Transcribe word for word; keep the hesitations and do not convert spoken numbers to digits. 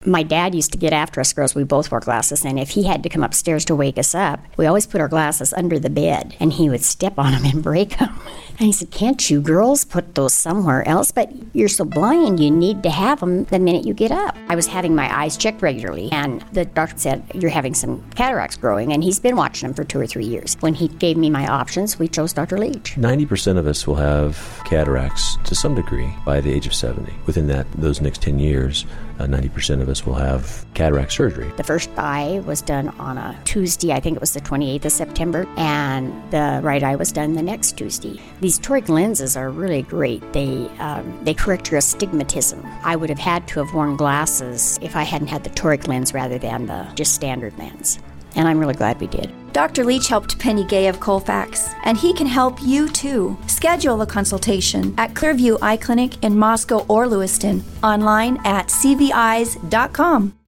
My dad used to get after us girls. We both wore glasses, and if he had to come upstairs to wake us up, we always put our glasses under the bed, and he would step on them and break them. And he said, can't you girls put those somewhere else? But you're so blind, you need to have them the minute you get up. I was having my eyes checked regularly, and the doctor said, you're having some cataracts growing, and he's been watching them for two or three years. When he gave me my options, we chose Doctor Leach. ninety percent of us will have cataracts to some degree by the age of seventy. Within that, those next ten years, uh, ninety percent of us will have cataract surgery. The first eye was done on a Tuesday, I think it was the twenty-eighth of September, and the right eye was done the next Tuesday. These toric lenses are really great. They um, they correct your astigmatism. I would have had to have worn glasses if I hadn't had the toric lens rather than the just standard lens. And I'm really glad we did. Doctor Leach helped Penny Gay of Colfax, and he can help you too. Schedule a consultation at Clearview Eye Clinic in Moscow or Lewiston, online at c v eyes dot com.